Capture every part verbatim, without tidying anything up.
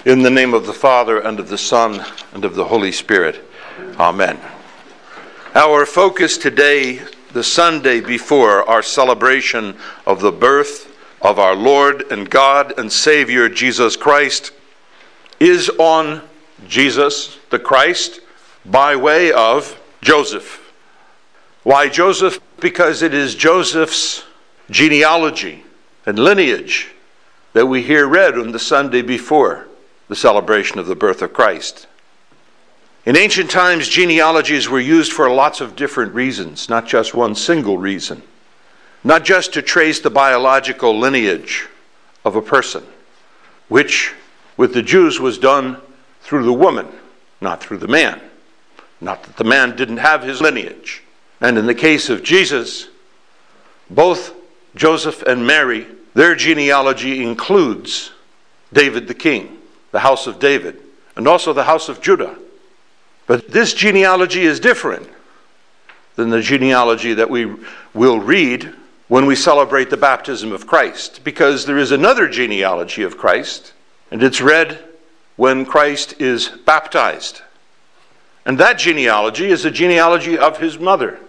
In the name of the Father, and of the Son, and of the Holy Spirit. Amen. Our focus today, the Sunday before our celebration of the birth of our Lord and God and Savior Jesus Christ, is on Jesus the Christ by way of Joseph. Why Joseph? Because it is Joseph's genealogy and lineage that we hear read on the Sunday before the celebration of the birth of Christ. In ancient times, genealogies were used for lots of different reasons, not just one single reason. Not just to trace the biological lineage of a person, which with the Jews was done through the woman, not through the man. Not that the man didn't have his lineage. And in the case of Jesus, both Joseph and Mary, their genealogy includes David the king, the house of David, and also the house of Judah. But this genealogy is different than the genealogy that we will read when we celebrate the baptism of Christ, because there is another genealogy of Christ, and it's read when Christ is baptized. And that genealogy is a genealogy of his mother,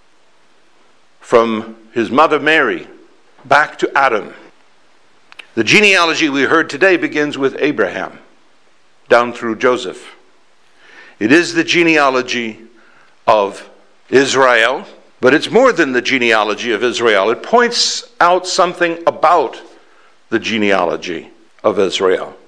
from his mother Mary back to Adam. The genealogy we heard today begins with Abraham, down through Joseph. It is the genealogy of Israel, but it's more than the genealogy of Israel. It points out something about the genealogy of Israel.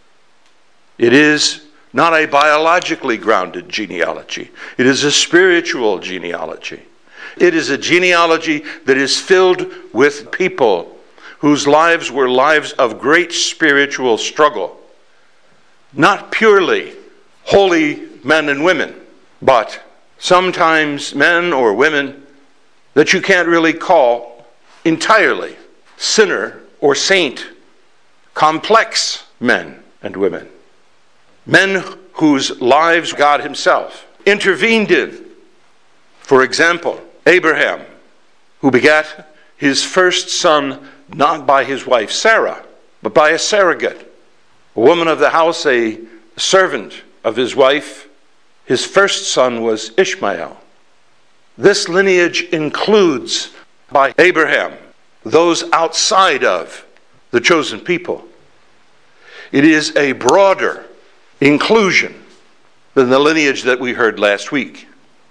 It is not a biologically grounded genealogy. It is a spiritual genealogy. It is a genealogy that is filled with people whose lives were lives of great spiritual struggle. Not purely holy men and women, but sometimes men or women that you can't really call entirely sinner or saint. Complex men and women. Men whose lives God himself intervened in. For example, Abraham, who begat his first son not by his wife Sarah, but by a surrogate, a woman of the house, a servant of his wife. His first son was Ishmael. This lineage includes, by Abraham, those outside of the chosen people. It is a broader inclusion than the lineage that we heard last week.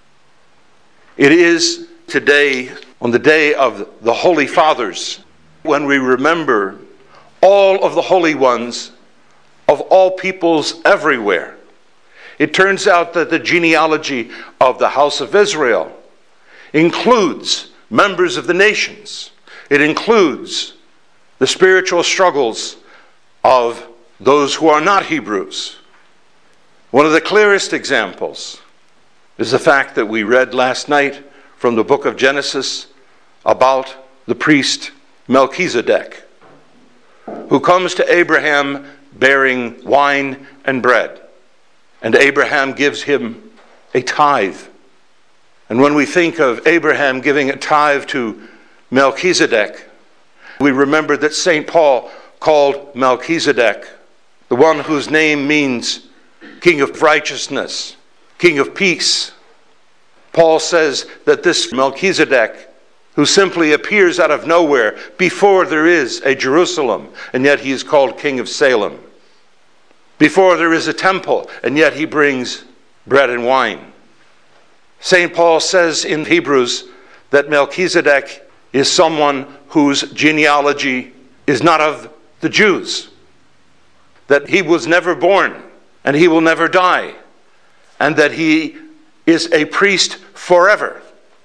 It is today, on the day of the Holy Fathers, when we remember all of the holy ones of all peoples everywhere. It turns out that the genealogy of the house of Israel includes members of the nations. It includes the spiritual struggles of those who are not Hebrews. One of the clearest examples is the fact that we read last night from the book of Genesis about the priest Melchizedek, who comes to Abraham bearing wine and bread. And Abraham gives him a tithe. And when we think of Abraham giving a tithe to Melchizedek, we remember that Saint Paul called Melchizedek the one whose name means King of Righteousness, King of Peace. Paul says that this Melchizedek, who simply appears out of nowhere before there is a Jerusalem, and yet he is called King of Salem. Before there is a temple, and yet he brings bread and wine. Saint Paul says in Hebrews that Melchizedek is someone whose genealogy is not of the Jews, that he was never born, and he will never die, and that he is a priest forever.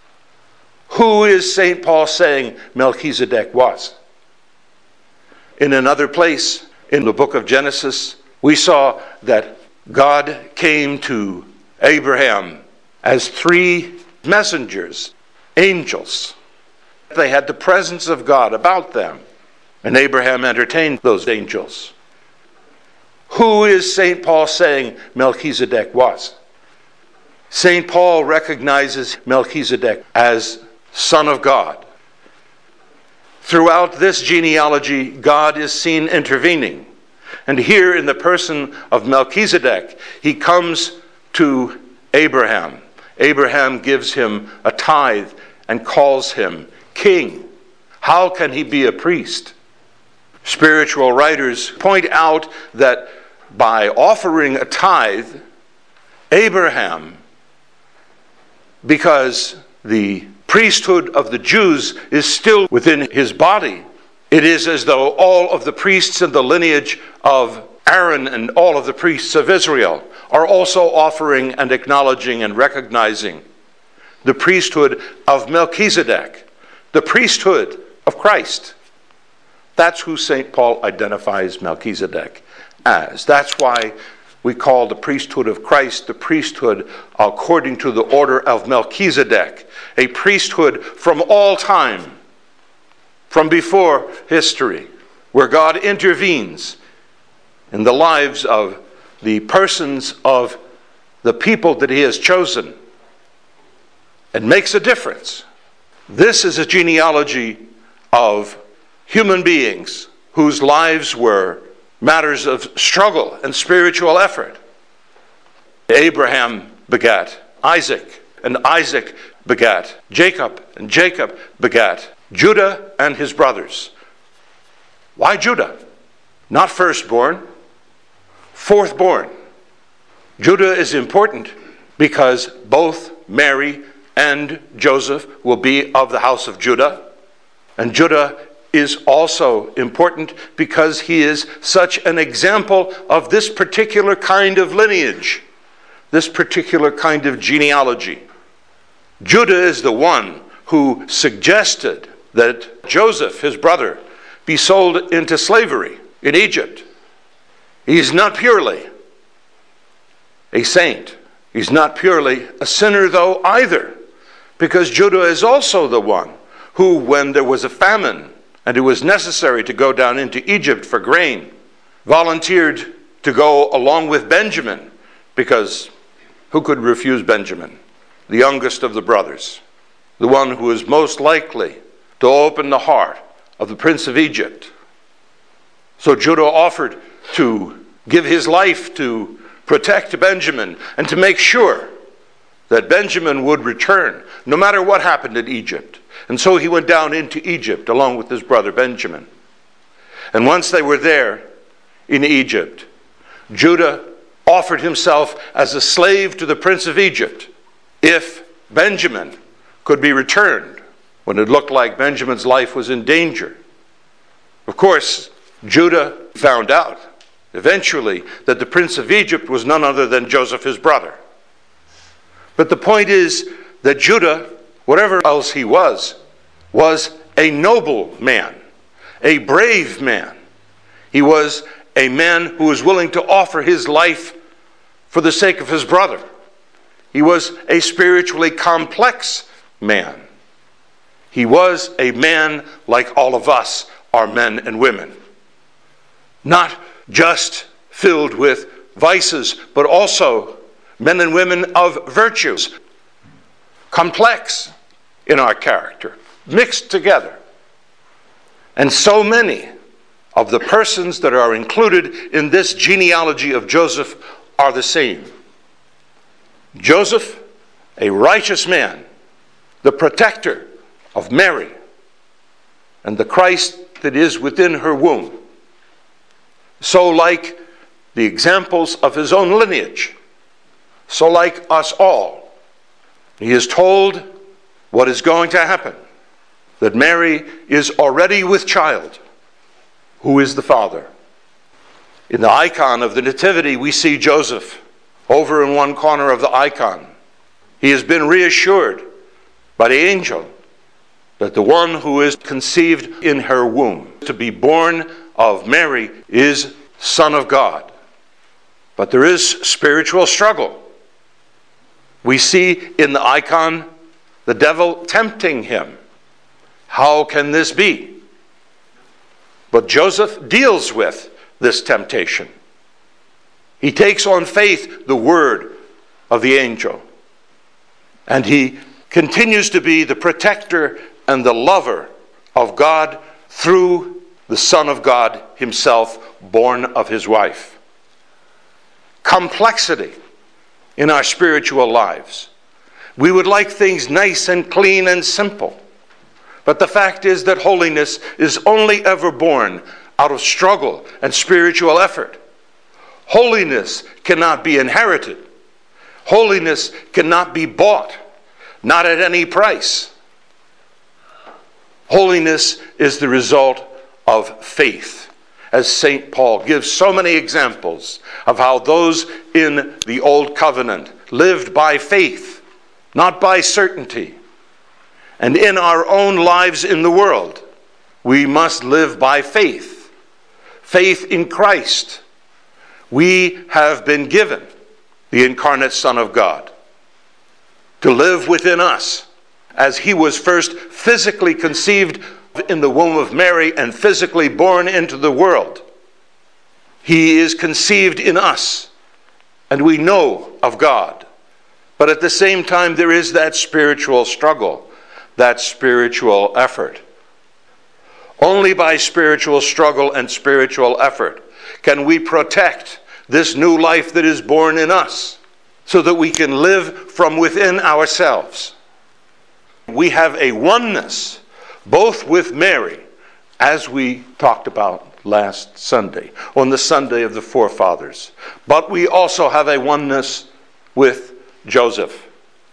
Who is Saint Paul saying Melchizedek was? In another place, in the book of Genesis, we saw that God came to Abraham as three messengers, angels. They had the presence of God about them, and Abraham entertained those angels. Who is Saint Paul saying Melchizedek was? Saint Paul recognizes Melchizedek as Son of God. Throughout this genealogy, God is seen intervening. And here in the person of Melchizedek, he comes to Abraham. Abraham gives him a tithe and calls him king. How can he be a priest? Spiritual writers point out that by offering a tithe, Abraham, because the priesthood of the Jews is still within his body, it is as though all of the priests in the lineage of Aaron and all of the priests of Israel are also offering and acknowledging and recognizing the priesthood of Melchizedek, the priesthood of Christ. That's who Saint Paul identifies Melchizedek as. That's why we call the priesthood of Christ the priesthood according to the order of Melchizedek, a priesthood from all time, from before history, where God intervenes in the lives of the persons of the people that he has chosen and makes a difference. This is a genealogy of human beings whose lives were matters of struggle and spiritual effort. Abraham begat Isaac, and Isaac begat Jacob, and Jacob begat Judah and his brothers. Why Judah? Not firstborn, fourthborn. Judah is important because both Mary and Joseph will be of the house of Judah, and Judah is also important because he is such an example of this particular kind of lineage, this particular kind of genealogy. Judah is the one who suggested that Joseph, his brother, be sold into slavery in Egypt. He's not purely a saint. He's not purely a sinner, though, either, because Judah is also the one who, when there was a famine and it was necessary to go down into Egypt for grain, volunteered to go along with Benjamin, because who could refuse Benjamin, the youngest of the brothers, the one who is most likely to open the heart of the prince of Egypt. So Judah offered to give his life to protect Benjamin and to make sure that Benjamin would return no matter what happened in Egypt. And so he went down into Egypt along with his brother Benjamin. And once they were there in Egypt, Judah offered himself as a slave to the prince of Egypt if Benjamin could be returned when it looked like Benjamin's life was in danger. Of course, Judah found out eventually that the prince of Egypt was none other than Joseph, his brother. But the point is that Judah, whatever else he was, was a noble man, a brave man. He was a man who was willing to offer his life for the sake of his brother. He was a spiritually complex man. He was a man like all of us are men and women. Not just filled with vices, but also men and women of virtues. Complex in our character, mixed together. And so many of the persons that are included in this genealogy of Joseph are the same. Joseph, a righteous man, the protector of Mary, and the Christ that is within her womb. So like the examples of his own lineage, so like us all, he is told what is going to happen, that Mary is already with child. Who is the father? In the icon of the Nativity, we see Joseph over in one corner of the icon. He has been reassured by the angel that the one who is conceived in her womb to be born of Mary is Son of God. But there is spiritual struggle. We see in the icon the devil tempting him. How can this be? But Joseph deals with this temptation. He takes on faith the word of the angel. And he continues to be the protector and the lover of God through the Son of God himself, born of his wife. Complexity in our spiritual lives. We would like things nice and clean and simple. But the fact is that holiness is only ever born out of struggle and spiritual effort. Holiness cannot be inherited. Holiness cannot be bought, not at any price. Holiness is the result of faith, as Saint Paul gives so many examples of how those in the Old Covenant lived by faith, not by certainty. And in our own lives in the world, we must live by faith. Faith in Christ. We have been given the incarnate Son of God to live within us, as he was first physically conceived in the womb of Mary and physically born into the world. He is conceived in us, and we know of God. But at the same time, there is that spiritual struggle, that spiritual effort. Only by spiritual struggle and spiritual effort can we protect this new life that is born in us, so that we can live from within ourselves. We have a oneness, both with Mary, as we talked about last Sunday, on the Sunday of the forefathers. But we also have a oneness with Joseph,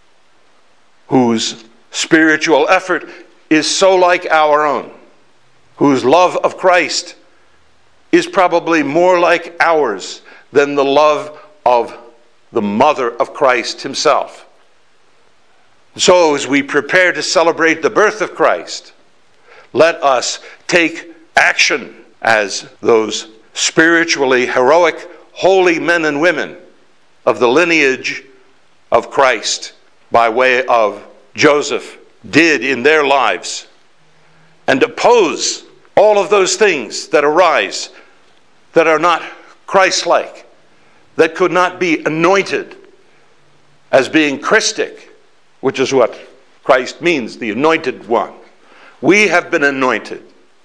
whose spiritual effort is so like our own, whose love of Christ is probably more like ours than the love of the mother of Christ himself. So as we prepare to celebrate the birth of Christ, let us take action as those spiritually heroic, holy men and women of the lineage of Christ by way of Joseph did in their lives, and oppose all of those things that arise that are not Christ-like, that could not be anointed as being Christic, which is what Christ means, the anointed one. We have been anointed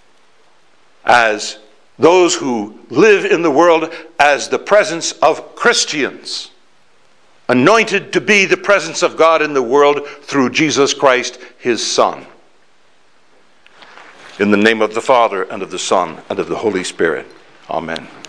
as those who live in the world as the presence of Christians, anointed to be the presence of God in the world through Jesus Christ, his Son. In the name of the Father, and of the Son, and of the Holy Spirit. Amen.